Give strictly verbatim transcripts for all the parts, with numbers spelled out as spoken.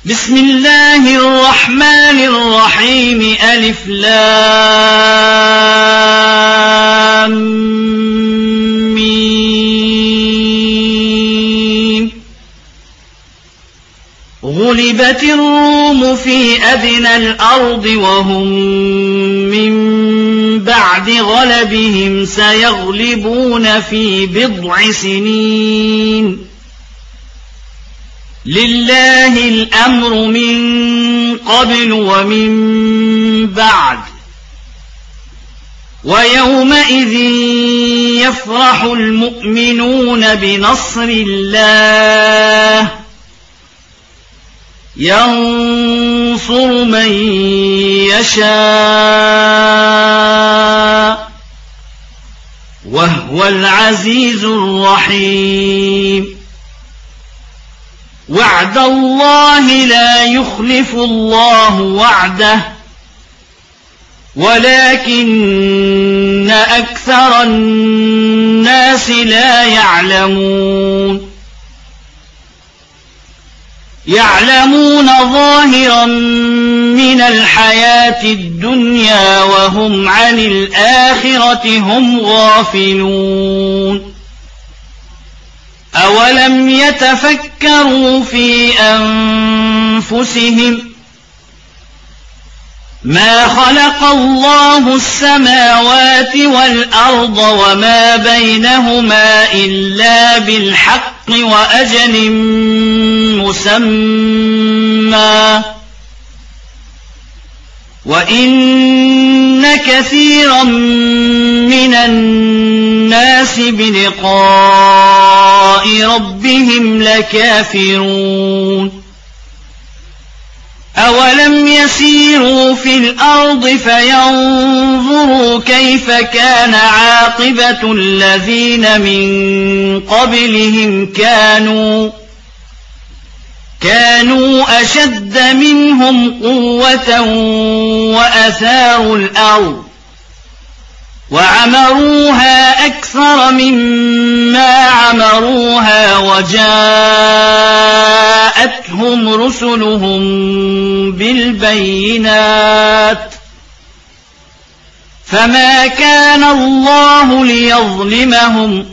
بسم الله الرحمن الرحيم ألف لام ميم غلبت الروم في أدنى الأرض وهم من بعد غلبهم سيغلبون في بضع سنين لله الأمر من قبل ومن بعد ويومئذ يفرح المؤمنون بنصر الله ينصر من يشاء وهو العزيز الرحيم وعد الله لا يخلف الله وعده ولكن أكثر الناس لا يعلمون يعلمون ظاهرا من الحياة الدنيا وهم عن الآخرة هم غافلون أولم يتفكروا في أنفسهم ما خلق الله السماوات والأرض وما بينهما إلا بالحق وأجل مسمى وإن كثيرا من الناس بلقاء ربهم لكافرون أولم يسيروا في الأرض فينظروا كيف كان عاقبة الذين من قبلهم كانوا كانوا أشد منهم قوة وأثاروا الأرض وعمروها أكثر مما عمروها وجاءتهم رسلهم بالبينات فما كان الله ليظلمهم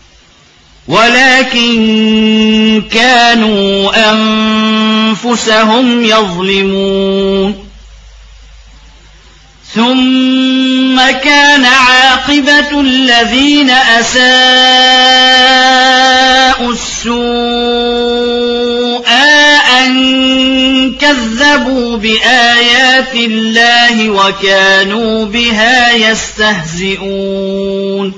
ولكن كانوا أنفسهم يظلمون ثم كان عاقبة الذين أساءوا السوء أن كذبوا بآيات الله وكانوا بها يستهزئون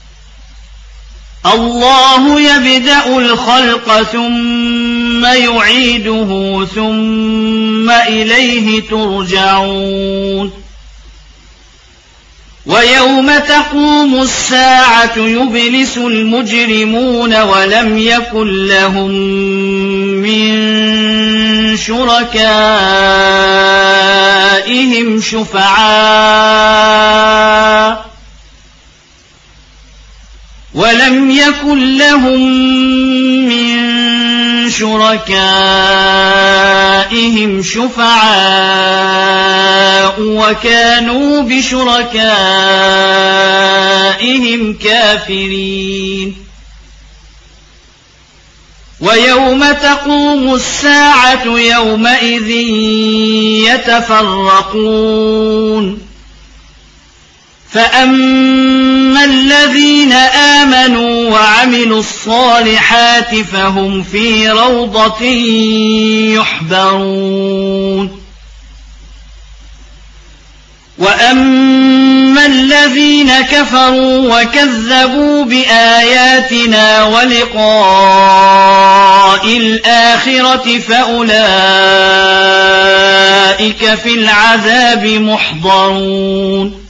الله يبدأ الخلق ثم يعيده ثم إليه ترجعون ويوم تقوم الساعة يبلس المجرمون ولم يكن لهم من شركائهم شفعاء ولم يكن لهم من شركائهم شفعاء وكانوا بشركائهم كافرين ويوم تقوم الساعة يومئذ يتفرقون فأما الذين آمنوا وعملوا الصالحات فهم في روضة يحبرون وأما الذين كفروا وكذبوا بآياتنا ولقاء الآخرة فأولئك في العذاب محضرون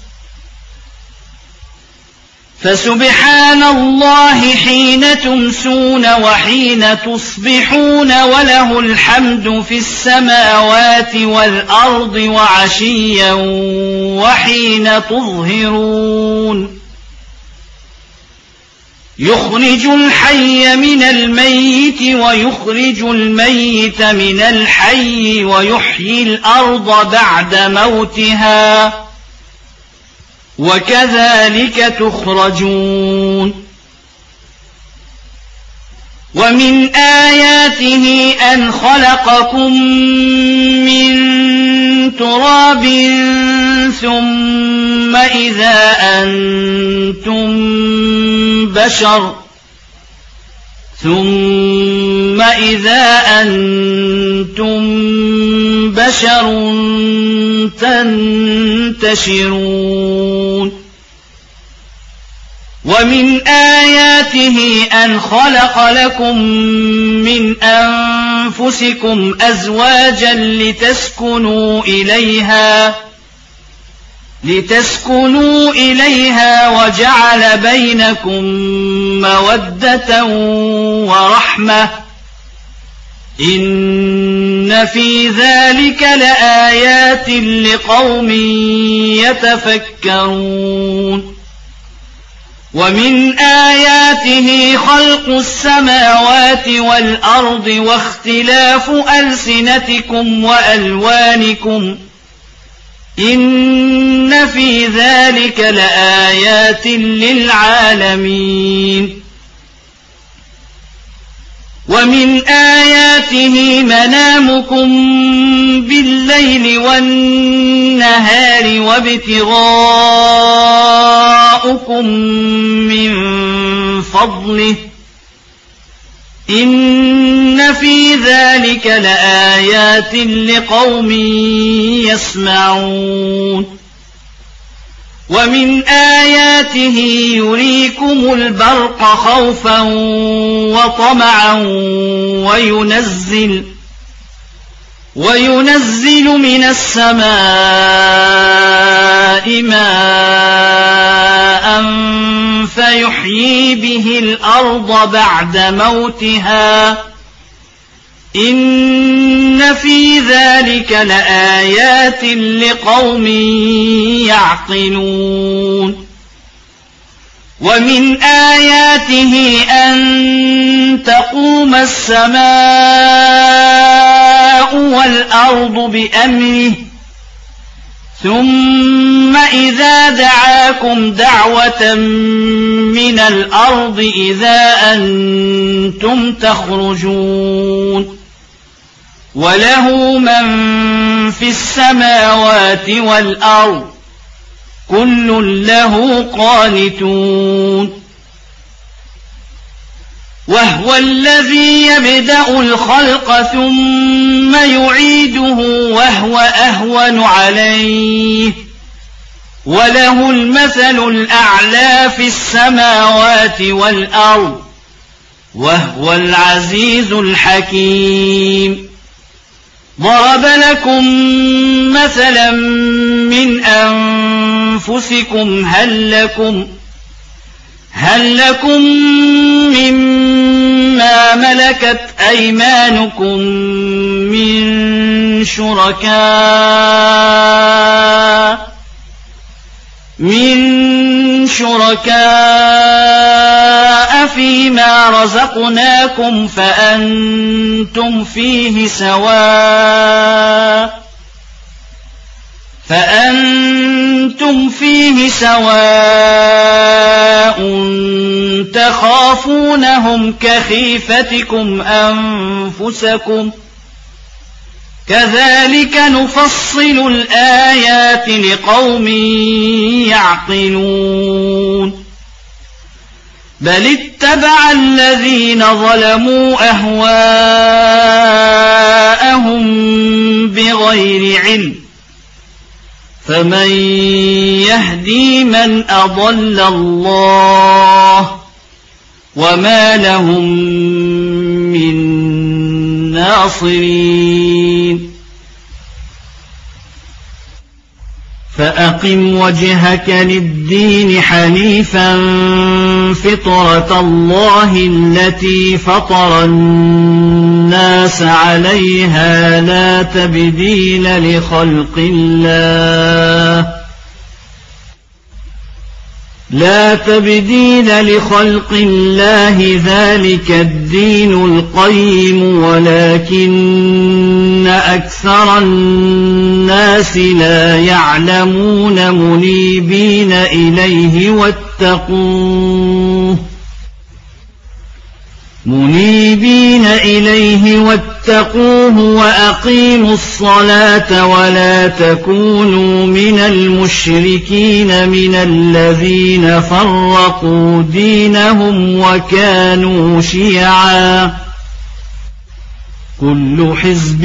فسبحان الله حين تمسون وحين تصبحون وله الحمد في السماوات والأرض وعشيا وحين تظهرون يخرج الحي من الميت ويخرج الميت من الحي ويحيي الأرض بعد موتها وكذلك تخرجون ومن آياته أن خلقكم من تراب ثم إذا أنتم بشر ثم إذا أنتم بشر تنتشرون ومن آياته أن خلق لكم من أنفسكم أزواجا لتسكنوا إليها لتسكنوا إليها وجعل بينكم مودة ورحمة إن في ذلك لآيات لقوم يتفكرون ومن آياته خلق السماوات والأرض واختلاف ألسنتكم وألوانكم إن في ذلك لآيات للعالمين ومن آياته منامكم بالليل والنهار وابتغاؤكم من فضله إن في ذلك لآيات لقوم يسمعون ومن آياته يريكم البرق خوفا وطمعا وينزل وينزل من السماء ماء فيحيي به الأرض بعد موتها إن في ذلك لآيات لقوم يعقلون ومن آياته أن تقوم السماء والأرض بأمره ثم إذا دعاكم دعوة من الأرض إذا أنتم تخرجون وله من في السماوات والأرض كل له قانتون وهو الذي يبدأ الخلق ثم يعيده وهو أهون عليه وله المثل الأعلى في السماوات والأرض وهو العزيز الحكيم ضرب لكم مثلا من أنفسكم هل لكم هل لكم مما ملكت أيمانكم من شركاء من شركاء فيما رزقناكم فأنتم فيه سواء فأنتم فيه سواء تخافونهم كخيفتكم أنفسكم كذلك نفصل الآيات لقوم يعقلون بل اتبع الذين ظلموا أهواءهم بغير علم فمن يهدي من أضل الله وما لهم من ناصرين فأقم وجهك للدين حنيفا فطرة الله التي فطر الناس عليها لا تبديل لخلق الله لا تبديل لخلق الله ذلك الدين القيم ولكن أكثر الناس لا يعلمون منيبين إليه واتقوه منيبين إليه واتقوه وأقيموا الصلاة ولا تكونوا من المشركين من الذين فرقوا دينهم وكانوا شيعا كل حزب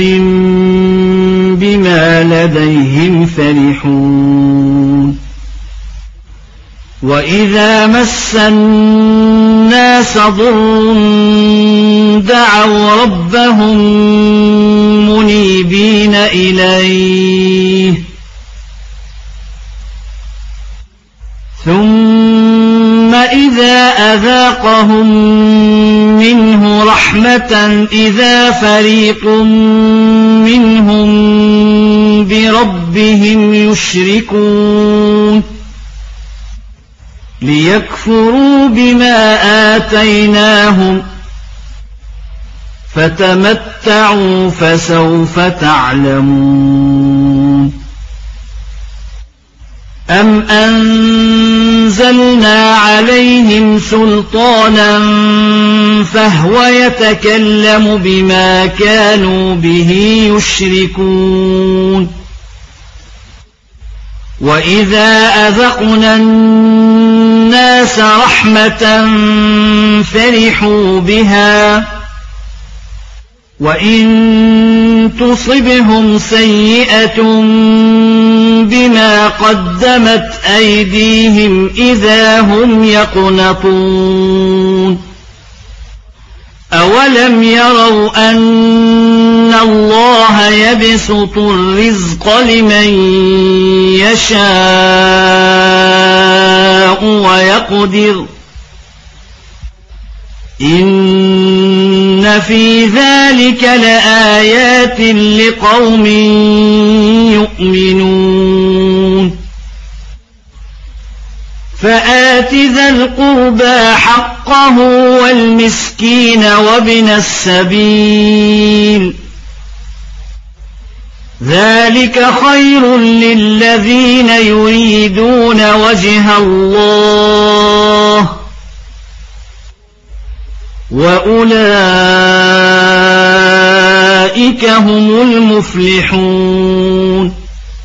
بما لديهم فرحون وإذا مس الناس ضر دعوا ربهم منيبين إليه ثم إذا أذاقهم منه رحمة إذا فريق منهم بربهم يشركون ليكفروا بما آتيناهم فتمتعوا فسوف تعلمون أم أنزلنا عليهم سلطانا فهو يتكلم بما كانوا به يشركون وإذا أذقنا الناس رحمة فرحوا بها وإن تصبهم سيئة بما قدمت أيديهم إذا هم يقنطون أولم يروا أن الله يبسط الرزق لمن يشاء ويقدر إن في ذلك لآيات لقوم يؤمنون فآت ذا القربى حقه والمسكين وابن السبيل ذلك خير للذين يريدون وجه الله وأولئك هم المفلحون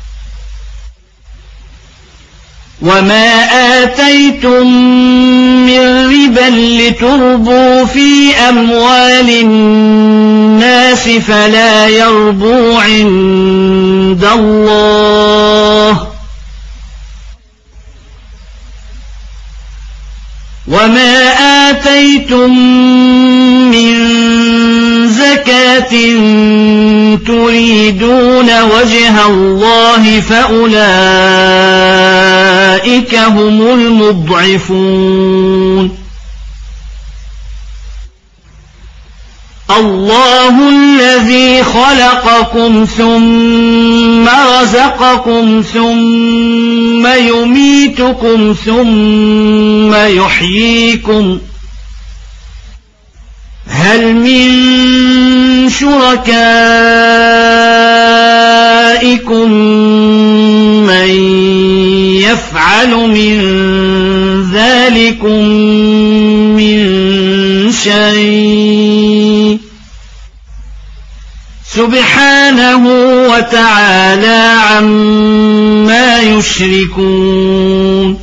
وما آتيتم من ربا لتربوا في أموال الناس فلا يربو عند الله وما آتيتم من زكاة تريدون وجه الله فأولئك هم المضعفون الله الذي خلقكم ثم رزقكم ثم يميتكم ثم يحييكم هل من شركائكم من يفعل من ذلكم من شيء سبحانه وتعالى عما يشركون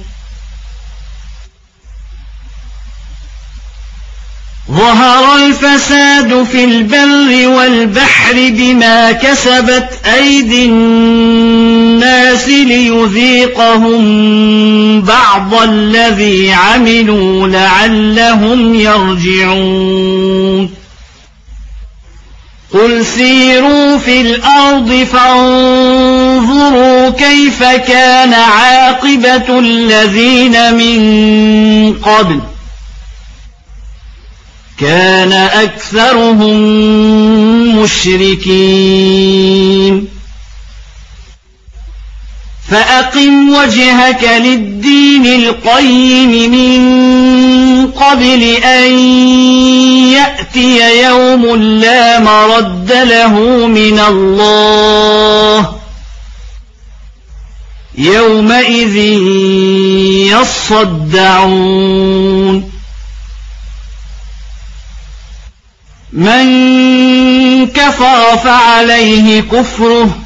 ظهر الفساد في البر والبحر بما كسبت أيدي الناس ليذيقهم بعض الذي عملوا لعلهم يرجعون قل سيروا في الأرض فانظروا كيف كان عاقبة الذين من قبل كان أكثرهم مشركين فأقم وجهك للدين القيم من قبل أن يأتي يوم لا مرد له من الله يومئذ يصدعون من كفر فعليه كفره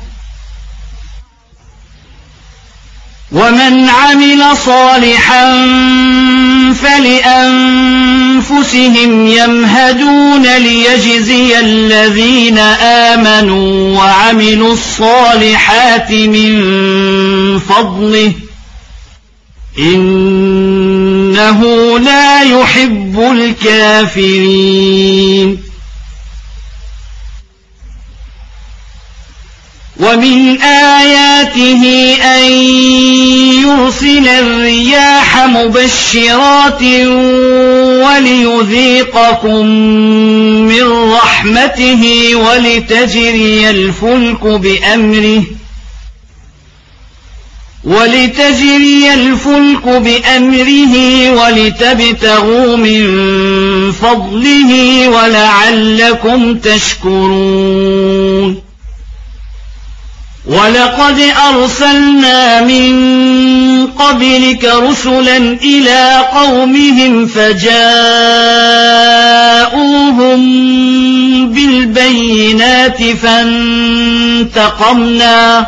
ومن عمل صالحا فلأنفسهم يمهدون ليجزي الذين آمنوا وعملوا الصالحات من فضله إنه لا يحب الكافرين ومن آياته أن يرسل الرياح مبشرات وليذيقكم من رحمته ولتجري الفلك بأمره ولتجري الفلك بأمره ولتبتغوا من فضله ولعلكم تشكرون ولقد أرسلنا من قبلك رسلا إلى قومهم فجاءوهم بالبينات فانتقمنا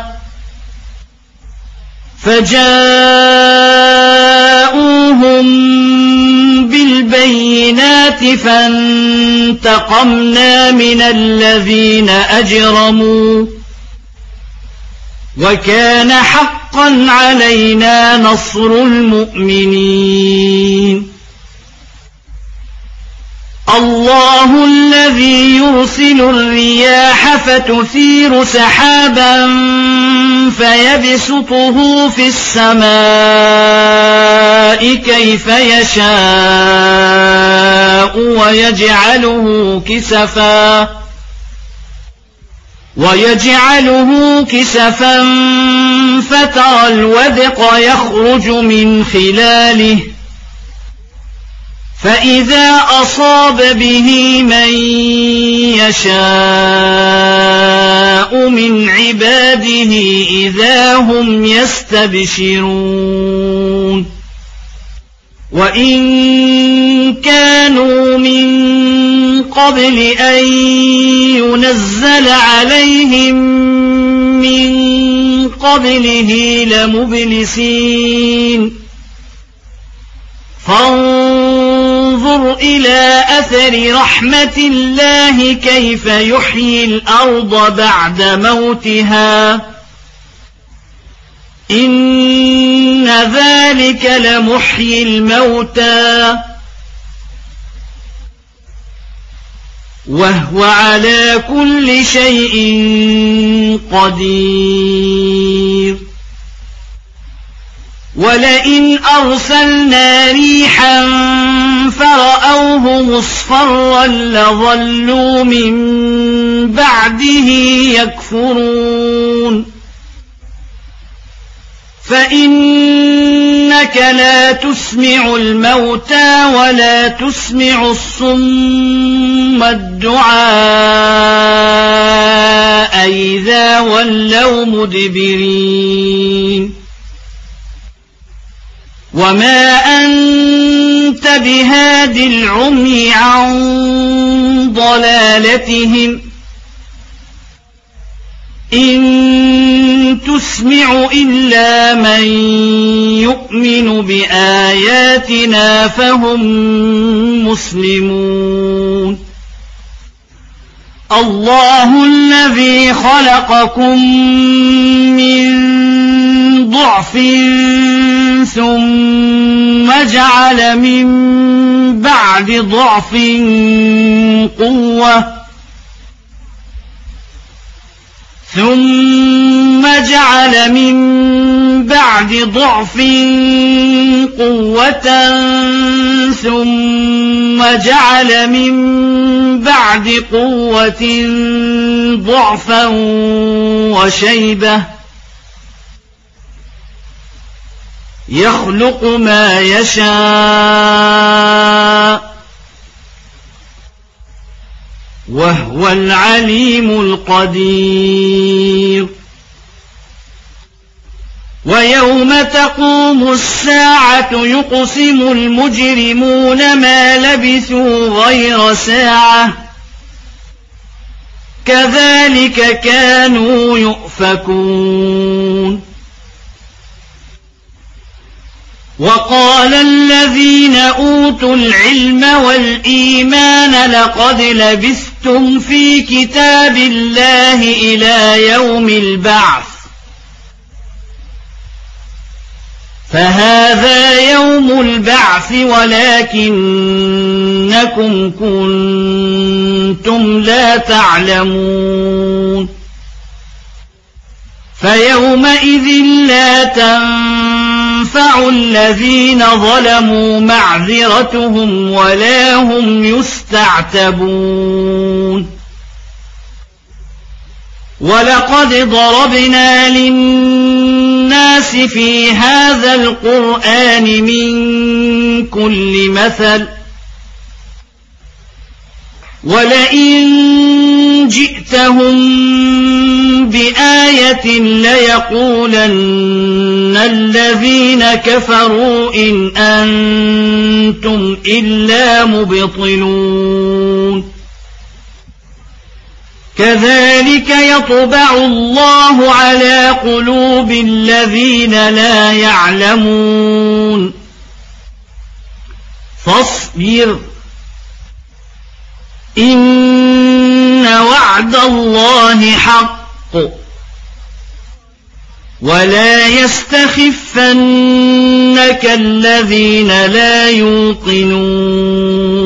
فجاءوهم بالبينات فانتقمنا من الذين أجرموا وكان حقا علينا نصر المؤمنين الله الذي يرسل الرياح فتثير سحابا فيبسطه في السماء كيف يشاء ويجعله كسفا ويجعله كسفا فترى الودق يخرج من خلاله فإذا أصاب به من يشاء من عباده إذا هم يستبشرون وإن كانوا من قبل أن ينزل عليهم من قبله لمبلسين فانظر إلى أثر رحمة الله كيف يحيي الأرض بعد موتها إن ذلك لمحيي الموتى وهو على كل شيء قدير ولئن أرسلنا ريحا فرأوه مصفرا لظلوا من بعده يكفرون فإنك لا تسمع الموتى ولا تسمع الصم الدعاء إذا ولوا مدبرين وما أنت بهاد العمي عن ضلالتهم إن تسمع إلا من يؤمن بآياتنا فهم مسلمون الله الذي خلقكم من ضعف ثم جعل من بعد ضعف قوة ثم جعل من بعد ضعف قوة ثم جعل من بعد قوة ضعفا وشيبة يخلق ما يشاء وهو العليم القدير ويوم تقوم الساعة يقسم المجرمون ما لبثوا غير ساعة كذلك كانوا يؤفكون وقال الذين أوتوا العلم والإيمان لقد لبثتم في كتاب الله إلى يوم البعث فهذا يوم البعث ولكنكم كنتم لا تعلمون فيومئذ لا تنفع الذين ظلموا معذرتهم ولا هم يستعتبون ولقد ضربنا للناس في هذا القرآن من كل مثل ولئن جئتهم بآية ليقولن الذين كفروا إن أنتم إلا مبطلون كذلك يطبع الله على قلوب الذين لا يعلمون فاصبر إن وعد الله حق ولا يستخفنك الذين لا يوقنون